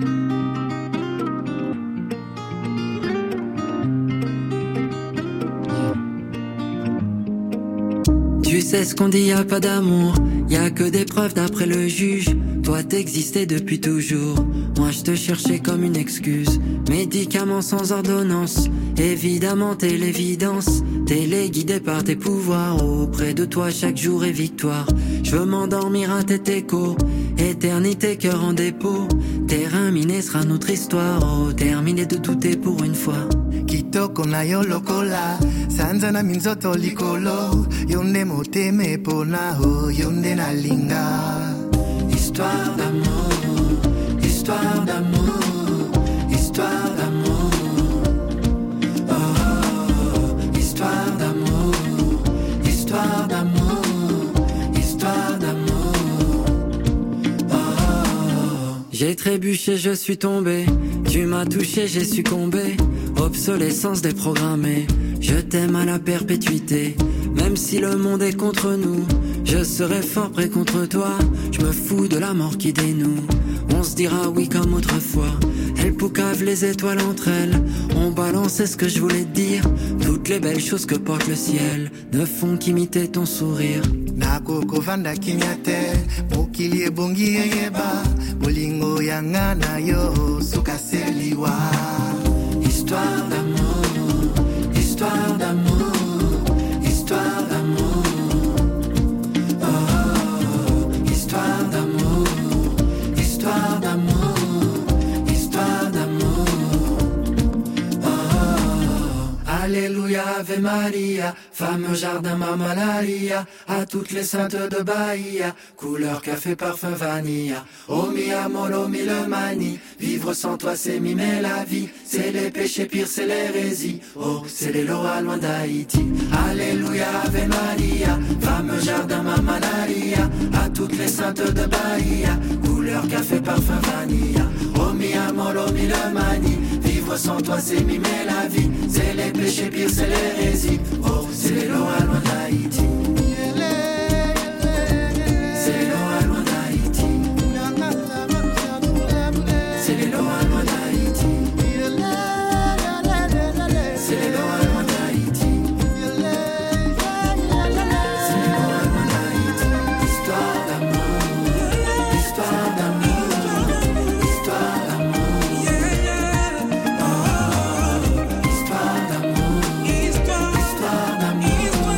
Tu sais ce qu'on dit, y a pas d'amour, y a que des preuves d'après le juge. Toi t'existais depuis toujours, moi je te cherchais comme une excuse. Médicaments sans ordonnance, évidemment t'es l'évidence. Téléguidé par tes pouvoirs, auprès de toi chaque jour est victoire. Je veux m'endormir à tes échos, éternité cœur en dépôt. Terrain miné sera notre histoire, oh terminé de douter pour une fois. Kitoko na yo lokola, sanza na minzoto likolo. Yonde moteme pona ho, yonde na linga. Histoire d'amour, histoire d'amour, histoire d'amour. Oh, histoire d'amour. touché, je suis tombé. Tu m'as touché, j'ai succombé. Obsolescence déprogrammée. Je t'aime à la perpétuité. Même si le monde est contre nous, je serai fort près contre toi. Je me fous de la mort qui dénoue. On se dira oui comme autrefois. Elle poucave les étoiles entre elles. On balançait ce que je voulais te dire. Toutes les belles choses que porte le ciel ne font qu'imiter ton sourire. Nakoko vanda kinyate, mokili ebongi yeba, bolingo yangana yo, sukaseliwa. Histoire d'amour, histoire d'amour, histoire d'amour. Oh, oh, oh, histoire d'amour, histoire d'amour, histoire d'amour. Oh, oh, oh. Alléluia, Ave Maria, fameux jardin Mamalaria, à toutes les saintes de Bahia, couleur café parfum vanilla. Oh mi amor, oh mi le mani, vivre sans toi c'est mimer la vie, c'est les péchés pires, c'est l'hérésie, oh c'est les lois loin d'Haïti. Alléluia, Ave Maria, fameux jardin Mamalaria, à toutes les saintes de Bahia, couleur café parfum vanilla. Oh mi amor, oh mi le mani, vivre sans toi c'est mimer la vie, c'est les péchés pires, c'est l'hérésie, oh c'est les lois loin d'Haïti. C'est les lois loin d'Haïti. C'est les lois loin d'Haïti. C'est les lois loin d'Haïti. C'est les lois loin d'Haïti. Histoire d'amour, histoire d'amour, histoire d'amour. Oh, histoire d'amour, histoire d'amour.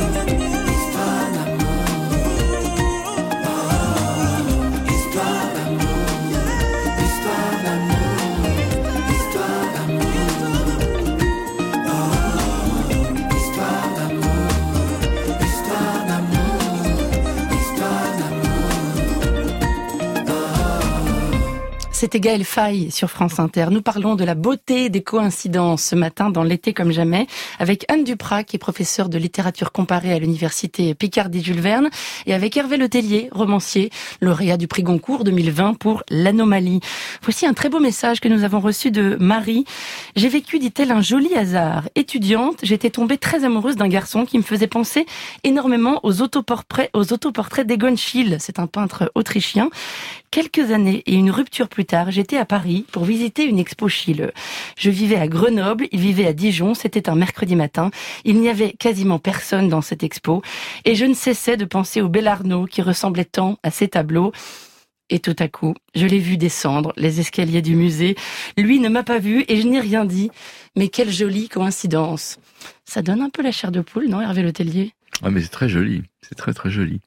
C'était Gaël Faye sur France Inter. Nous parlons de la beauté des coïncidences ce matin dans L'été comme jamais avec Anne Duprat qui est professeure de littérature comparée à l'université Picardie-Jules Verne et avec Hervé Letellier, romancier, lauréat du prix Goncourt 2020 pour L'Anomalie. Voici un très beau message que nous avons reçu de Marie. J'ai vécu, dit-elle, un joli hasard. Étudiante, j'étais tombée très amoureuse d'un garçon qui me faisait penser énormément aux autoportraits d'Egon Schiele. C'est un peintre autrichien. Quelques années et une rupture plus tard, j'étais à Paris pour visiter une expo Schiele. Je vivais à Grenoble, il vivait à Dijon, c'était un mercredi matin. Il n'y avait quasiment personne dans cette expo et je ne cessais de penser au Bellarnaud qui ressemblait tant à ces tableaux. Et tout à coup, je l'ai vu descendre les escaliers du musée. Lui ne m'a pas vu et je n'ai rien dit. Mais quelle jolie coïncidence. Ça donne un peu la chair de poule, non, Hervé Letellier ? Ah mais c'est très joli, c'est très très joli.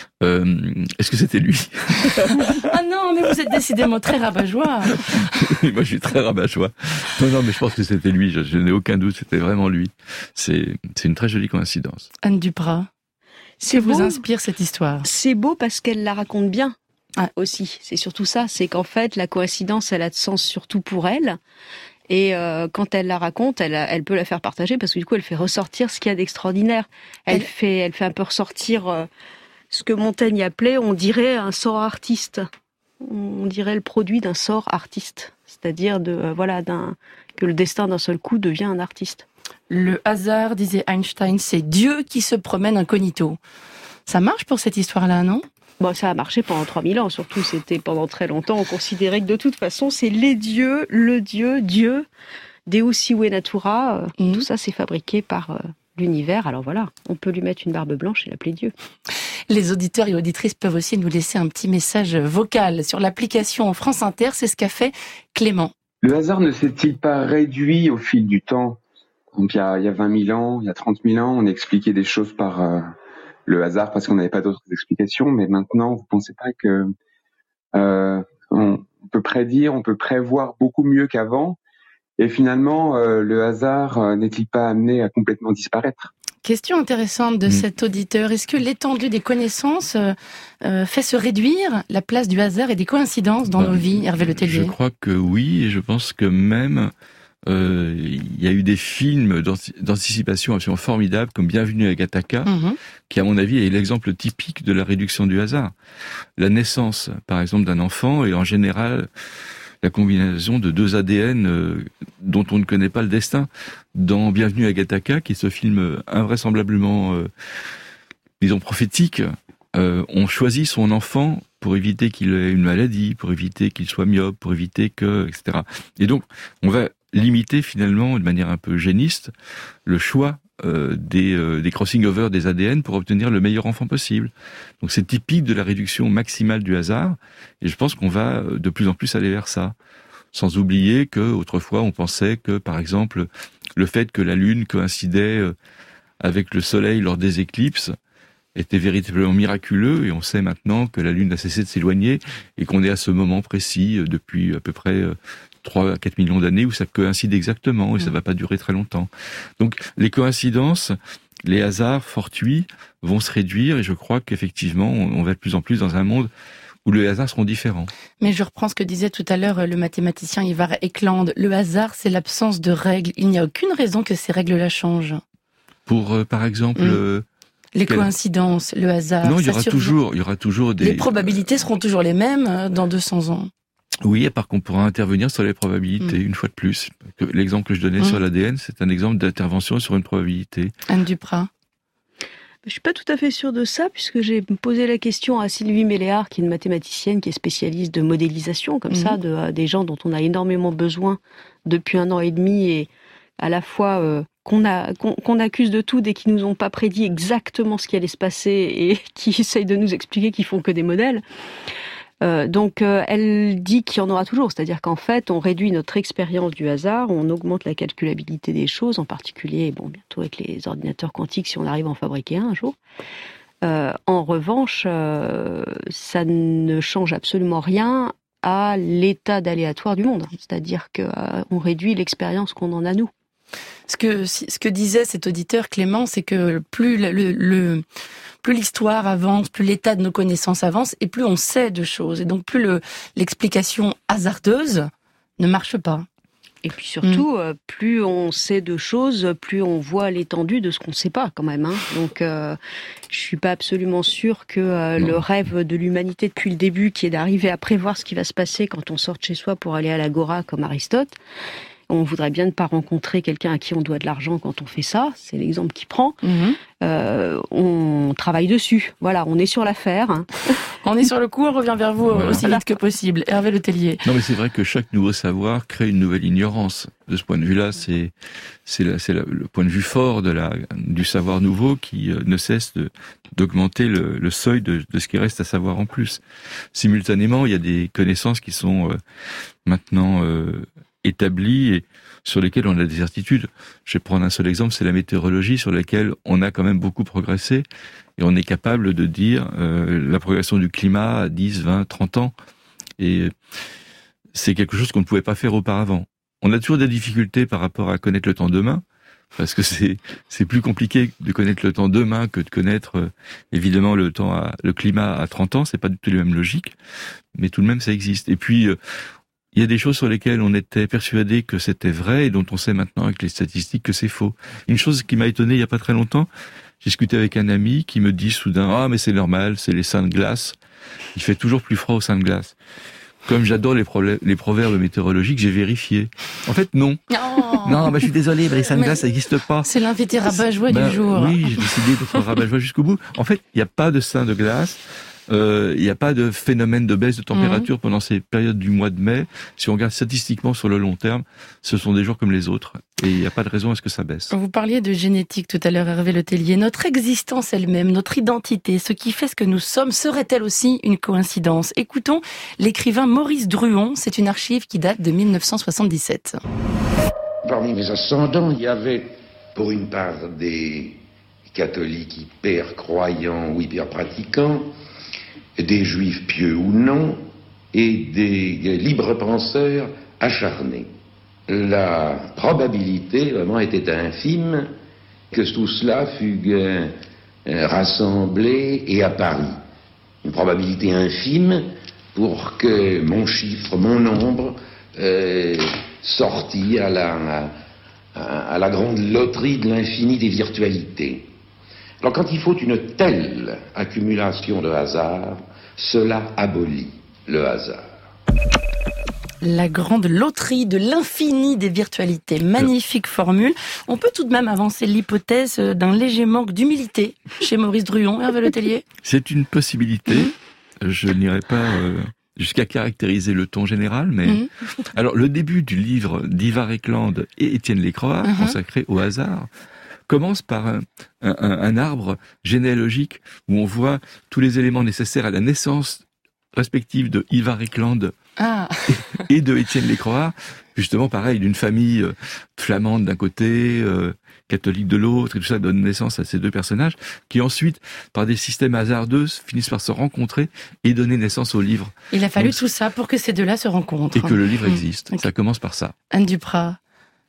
Est-ce que c'était lui ? Ah non, mais vous êtes décidément très rabat-joie. Moi je suis très rabat-joie. Non, mais je pense que c'était lui, je n'ai aucun doute, c'était vraiment lui. C'est une très jolie coïncidence. Anne Duprat, que vous inspire cette histoire ? C'est beau parce qu'elle la raconte bien. Ah, aussi, c'est surtout ça, c'est qu'en fait la coïncidence elle a de sens surtout pour elle. Et quand elle la raconte, elle peut la faire partager parce que du coup, elle fait ressortir ce qu'il y a d'extraordinaire. Elle fait un peu ressortir ce que Montaigne appelait, on dirait un sort artiste. On dirait le produit d'un sort artiste, c'est-à-dire que le destin d'un seul coup devient un artiste. Le hasard, disait Einstein, c'est Dieu qui se promène incognito. Ça marche pour cette histoire-là, non ? Bon, ça a marché pendant 3000 ans, surtout c'était pendant très longtemps. On considérait que de toute façon, c'est les dieux, le Dieu, Deus iue natura, tout ça c'est fabriqué par l'univers. Alors voilà, on peut lui mettre une barbe blanche et l'appeler Dieu. Les auditeurs et auditrices peuvent aussi nous laisser un petit message vocal sur l'application France Inter, c'est ce qu'a fait Clément. Le hasard ne s'est-il pas réduit au fil du temps ? Donc il y a 20 000 ans, il y a 30 000 ans, on expliquait des choses par... le hasard parce qu'on n'avait pas d'autres explications, mais maintenant, vous pensez pas que on peut prédire, on peut prévoir beaucoup mieux qu'avant, et finalement, le hasard n'est-il pas amené à complètement disparaître ? Question intéressante de cet auditeur. Est-ce que l'étendue des connaissances fait se réduire la place du hasard et des coïncidences dans nos vies, Hervé Letellier ? Je crois que oui, et je pense que même... il y a eu des films d'anticipation absolument formidables comme Bienvenue à Gattaca, qui à mon avis est l'exemple typique de la réduction du hasard. La naissance, par exemple, d'un enfant est en général la combinaison de 2 ADN dont on ne connaît pas le destin. Dans Bienvenue à Gattaca, qui est ce film invraisemblablement, disons, prophétique, on choisit son enfant pour éviter qu'il ait une maladie, pour éviter qu'il soit myope, pour éviter que, etc. Et donc, on va limiter finalement, de manière un peu géniste, le choix des crossing over des ADN pour obtenir le meilleur enfant possible. Donc c'est typique de la réduction maximale du hasard, et je pense qu'on va de plus en plus aller vers ça. Sans oublier que autrefois on pensait que, par exemple, le fait que la Lune coïncidait avec le Soleil lors des éclipses était véritablement miraculeux, et on sait maintenant que la Lune a cessé de s'éloigner et qu'on est à ce moment précis depuis à peu près 3 à 4 millions d'années où ça coïncide exactement et ça va pas durer très longtemps. Donc les coïncidences, les hasards fortuits vont se réduire, et je crois qu'effectivement on va de plus en plus dans un monde où les hasards seront différents. Mais je reprends ce que disait tout à l'heure le mathématicien Ivar Eklund. Le hasard, c'est l'absence de règles. Il n'y a aucune raison que ces règles-là changent. Pour, par exemple... les coïncidences, le hasard... Non, il y aura toujours des... Les probabilités seront toujours les mêmes dans 200 ans. Oui, à part qu'on pourra intervenir sur les probabilités, une fois de plus. L'exemple que je donnais sur l'ADN, c'est un exemple d'intervention sur une probabilité. Anne Duprat. Je suis pas tout à fait sûre de ça, puisque j'ai posé la question à Sylvie Méléard, qui est une mathématicienne, qui est spécialiste de modélisation, comme ça, des gens dont on a énormément besoin depuis 1 an et demi, et à la fois qu'on accuse de tout dès qu'ils nous ont pas prédit exactement ce qui allait se passer, et qui essayent de nous expliquer qu'ils font que des modèles. Donc elle dit qu'il y en aura toujours, c'est-à-dire qu'en fait on réduit notre expérience du hasard, on augmente la calculabilité des choses, en particulier bientôt avec les ordinateurs quantiques si on arrive à en fabriquer un jour. En revanche, ça ne change absolument rien à l'état d'aléatoire du monde, c'est-à-dire qu'on réduit l'expérience qu'on en a nous. Ce que disait cet auditeur Clément, c'est que plus l'histoire avance, plus l'état de nos connaissances avance, et plus on sait de choses. Et donc plus l'explication hasardeuse ne marche pas. Et puis surtout, plus on sait de choses, plus on voit l'étendue de ce qu'on ne sait pas quand même. Donc je suis pas absolument sûre que le rêve de l'humanité depuis le début, qui est d'arriver à prévoir ce qui va se passer quand on sort de chez soi pour aller à l'agora comme Aristote, on voudrait bien ne pas rencontrer quelqu'un à qui on doit de l'argent quand on fait ça. C'est l'exemple qu'il prend. On travaille dessus. Voilà, on est sur l'affaire. On est sur le coup, on revient vers vous aussi vite que possible. Hervé Le Tellier. Non, mais c'est vrai que chaque nouveau savoir crée une nouvelle ignorance. De ce point de vue-là, c'est le point de vue fort du savoir nouveau qui ne cesse d'augmenter le seuil de ce qui reste à savoir en plus. Simultanément, il y a des connaissances qui sont maintenant établis et sur lesquels on a des certitudes. Je vais prendre un seul exemple, c'est la météorologie, sur laquelle on a quand même beaucoup progressé, et on est capable de dire la progression du climat à 10, 20, 30 ans, et c'est quelque chose qu'on ne pouvait pas faire auparavant. On a toujours des difficultés par rapport à connaître le temps demain, parce que c'est plus compliqué de connaître le temps demain que de connaître évidemment le climat à 30 ans, c'est pas du tout les mêmes logiques, mais tout de même ça existe. Et puis il y a des choses sur lesquelles on était persuadé que c'était vrai et dont on sait maintenant avec les statistiques que c'est faux. Une chose qui m'a étonné il y a pas très longtemps, j'ai discuté avec un ami qui me dit soudain « Ah, mais c'est normal, c'est les seins de glace. Il fait toujours plus froid aux seins de glace. » Comme j'adore les proverbes météorologiques, j'ai vérifié. En fait, non. Oh. Non, je suis désolé, les seins de glace, ça n'existe pas. C'est l'invité rabat-joie du jour. Oui, j'ai décidé d'être rabat-joie jusqu'au bout. En fait, il n'y a pas de seins de glace. Il n'y a pas de phénomène de baisse de température pendant ces périodes du mois de mai. Si on regarde statistiquement sur le long terme, ce sont des jours comme les autres. Et il n'y a pas de raison à ce que ça baisse. Vous parliez de génétique tout à l'heure, Hervé Le Tellier. Notre existence elle-même, notre identité, ce qui fait ce que nous sommes, serait-elle aussi une coïncidence? Écoutons l'écrivain Maurice Druon. C'est une archive qui date de 1977. Parmi mes ascendants, il y avait pour une part des catholiques hyper croyants ou hyper pratiquants, des juifs pieux ou non, et des libres penseurs acharnés. La probabilité vraiment était infime que tout cela fût rassemblé et à Paris. Une probabilité infime pour que mon chiffre, mon nombre, sortît à la grande loterie de l'infini des virtualités. Alors quand il faut une telle accumulation de hasard, cela abolit le hasard. La grande loterie de l'infini des virtualités. Magnifique formule. On peut tout de même avancer l'hypothèse d'un léger manque d'humilité chez Maurice Druon, Hervé Letellier. C'est une possibilité. Je n'irai pas jusqu'à caractériser le ton général, mais... Alors, le début du livre d'Ivar Eklund et Étienne Lécroix, consacré au hasard, commence par un arbre généalogique où on voit tous les éléments nécessaires à la naissance respective de Ivar Eklund et de Étienne Lécroix, justement pareil, d'une famille flamande d'un côté, catholique de l'autre, et tout ça donne naissance à ces deux personnages, qui ensuite, par des systèmes hasardeux, finissent par se rencontrer et donner naissance au livre. Il a fallu tout ça pour que ces deux-là se rencontrent. Et que le livre existe. Okay. Ça commence par ça. Anne Duprat.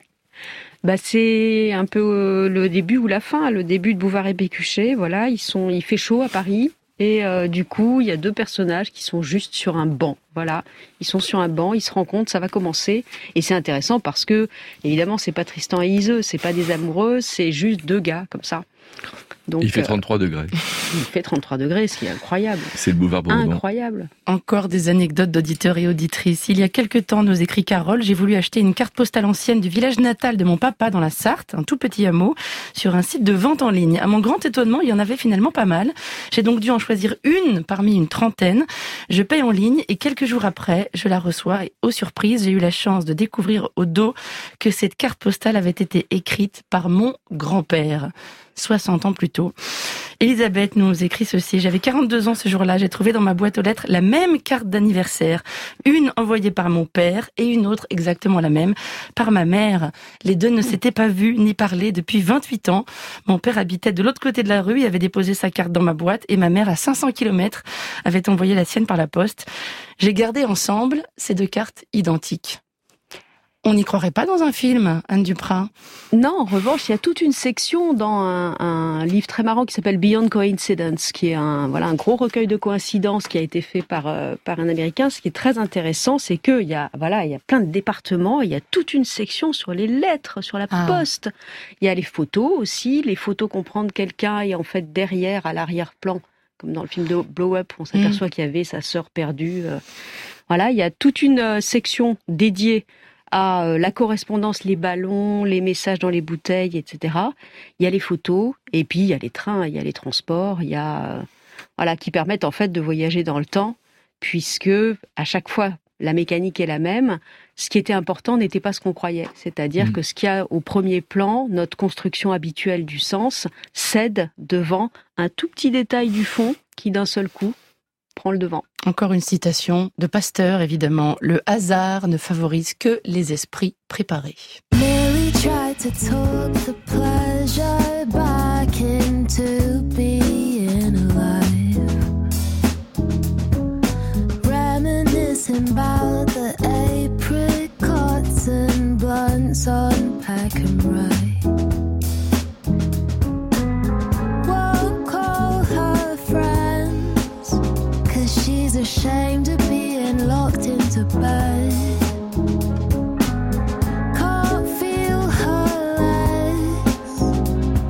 C'est un peu le début ou la fin, le début de Bouvard et Pécuchet. Voilà, il fait chaud à Paris. Et du coup, il y a deux personnages qui sont juste sur un banc. Voilà, ils sont sur un banc, ils se rencontrent, ça va commencer. Et c'est intéressant parce que, évidemment, c'est pas Tristan et Iseux, c'est pas des amoureux, c'est juste deux gars comme ça. Donc, il fait 33 degrés. Il fait 33 degrés, ce qui est incroyable. C'est le boulevard Bourdon. Incroyable. Encore des anecdotes d'auditeurs et auditrices. Il y a quelque temps, nous écrit Carole, j'ai voulu acheter une carte postale ancienne du village natal de mon papa dans la Sarthe, un tout petit hameau, sur un site de vente en ligne. À mon grand étonnement, il y en avait finalement pas mal. J'ai donc dû en choisir une parmi une trentaine. Je paye en ligne et quelques jours après, je la reçois et aux surprises, j'ai eu la chance de découvrir au dos que cette carte postale avait été écrite par mon grand-père. 60 ans plus tôt. Elisabeth nous écrit ceci. J'avais 42 ans ce jour-là. J'ai trouvé dans ma boîte aux lettres la même carte d'anniversaire. Une envoyée par mon père et une autre exactement la même par ma mère. Les deux ne s'étaient pas vus ni parlé depuis 28 ans. Mon père habitait de l'autre côté de la rue. Il avait déposé sa carte dans ma boîte et ma mère, à 500 km, avait envoyé la sienne par la poste. J'ai gardé ensemble ces deux cartes identiques. On n'y croirait pas dans un film, Anne Duprat. Non, en revanche, il y a toute une section dans un livre très marrant qui s'appelle Beyond Coincidence, qui est un gros recueil de coïncidences qui a été fait par un Américain. Ce qui est très intéressant, c'est qu'il y a plein de départements, il y a toute une section sur les lettres, sur la poste. Il y a les photos aussi, les photos qu'on prend de quelqu'un et en fait derrière, à l'arrière-plan, comme dans le film de Blow Up, on s'aperçoit qu'il y avait sa sœur perdue. Il y a toute une section dédiée à la correspondance, les ballons, les messages dans les bouteilles, etc. Il y a les photos, et puis il y a les trains, il y a les transports, il y a qui permettent en fait de voyager dans le temps, puisque à chaque fois la mécanique est la même. Ce qui était important n'était pas ce qu'on croyait, c'est-à-dire que ce qu'il y a au premier plan, notre construction habituelle du sens, cède devant un tout petit détail du fond qui d'un seul coup prend le devant. Encore une citation de Pasteur, évidemment. Le hasard ne favorise que les esprits préparés. Mary tried to talk the pleasure back into being alive. Reminiscing about the apricots and blunts on pack and ride. She's ashamed of being locked into bed. Can't feel her legs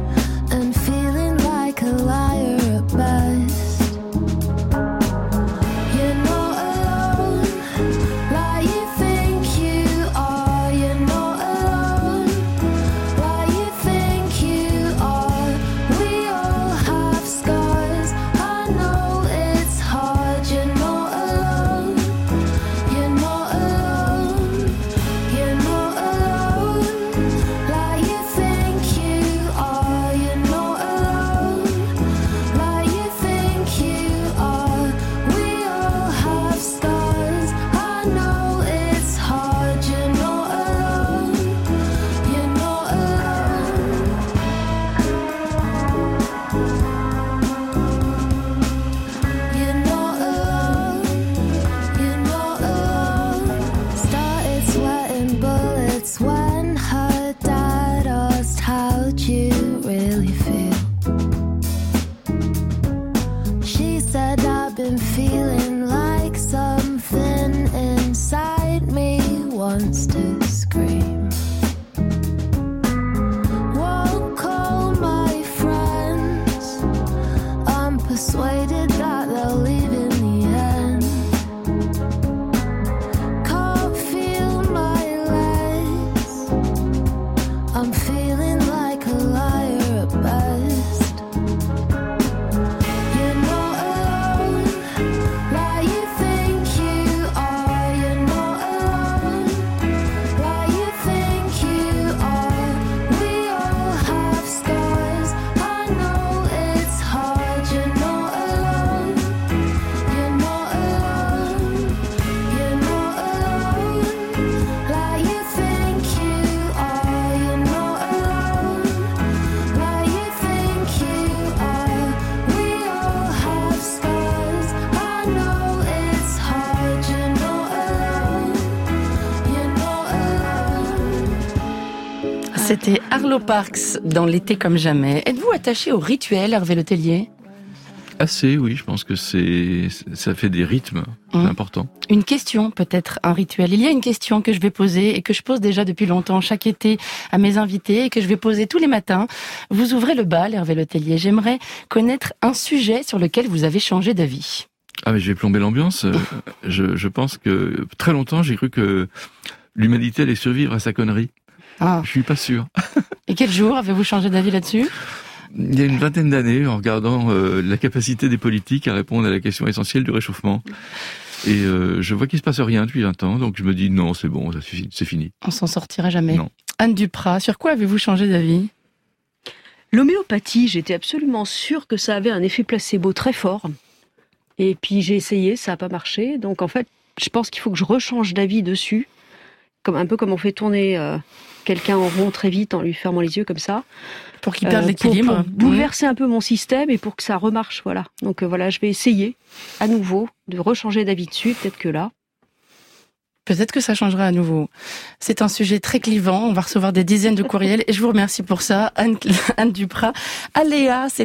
I'm feeling like a liar at best. You're not alone, like you think you are. You're not alone, like you think you are. We all have scars, I know it's hard. You're not alone, you're not alone. You're not alone, like you think you are. You're not alone, like you think you are. We all have scars, I know it's hard. You're not alone, you're not alone. C'était Arlo Parks dans L'été comme jamais. Êtes-vous attaché au rituel, Hervé Letellier ? Assez, oui, je pense que ça fait des rythmes importants. Une question, peut-être un rituel. Il y a une question que je vais poser et que je pose déjà depuis longtemps, chaque été, à mes invités et que je vais poser tous les matins. Vous ouvrez le bal, Hervé Letellier. J'aimerais connaître un sujet sur lequel vous avez changé d'avis. Ah mais je vais plomber l'ambiance. Je pense que très longtemps j'ai cru que l'humanité allait survivre à sa connerie. Ah. Je suis pas sûr. Et quel jour avez-vous changé d'avis là-dessus ? Il y a une vingtaine d'années, en regardant la capacité des politiques à répondre à la question essentielle du réchauffement. Et je vois qu'il se passe rien depuis 20 ans, donc je me dis non, c'est bon, ça suffit, c'est fini. On s'en sortira jamais. Non. Anne Duprat, sur quoi avez-vous changé d'avis ? L'homéopathie, j'étais absolument sûre que ça avait un effet placebo très fort. Et puis j'ai essayé, ça n'a pas marché. Donc en fait, je pense qu'il faut que je rechange d'avis dessus. Un peu comme on fait tourner quelqu'un en rond très vite en lui fermant les yeux comme ça. Pour qu'il perde l'équilibre. Pour bouleverser un peu mon système et pour que ça remarche, voilà. Donc voilà, je vais essayer à nouveau de rechanger d'avis dessus. Peut-être que là... Peut-être que ça changera à nouveau. C'est un sujet très clivant. On va recevoir des dizaines de courriels et je vous remercie pour ça, Anne Duprat. Aléa, c'est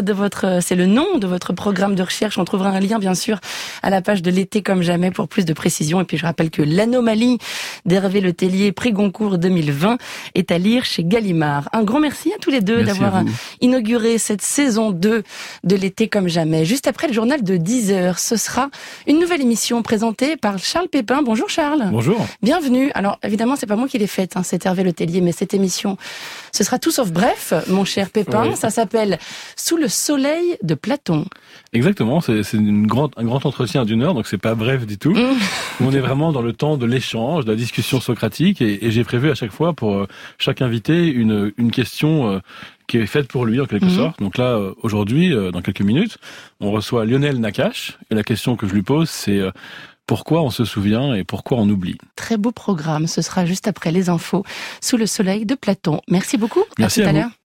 le nom de votre programme de recherche. On trouvera un lien, bien sûr, à la page de L'été comme jamais pour plus de précision. Et puis, je rappelle que l'anomalie d'Hervé Letellier, prix Goncourt 2020, est à lire chez Gallimard. Un grand merci à tous les deux d'avoir inauguré cette saison 2 de L'été comme jamais. Juste après le journal de 10h, ce sera une nouvelle émission présentée par Charles Pépin. Bonjour Charles. Bonjour. Bienvenue. Alors évidemment, c'est pas moi qui l'ai faite, c'est Hervé Letellier, mais cette émission, ce sera tout sauf bref, mon cher Pépin. Oui. Ça s'appelle Sous le soleil de Platon. Exactement, c'est un grand entretien d'1 heure, donc c'est pas bref du tout. On est vraiment dans le temps de l'échange, de la discussion socratique, et j'ai prévu à chaque fois pour chaque invité une question qui est faite pour lui en quelque sorte. Donc là, aujourd'hui, dans quelques minutes, on reçoit Lionel Nakache, et la question que je lui pose, c'est pourquoi on se souvient et pourquoi on oublie. Très beau programme, ce sera juste après les infos, Sous le soleil de Platon. Merci beaucoup, Merci à tout à l'heure.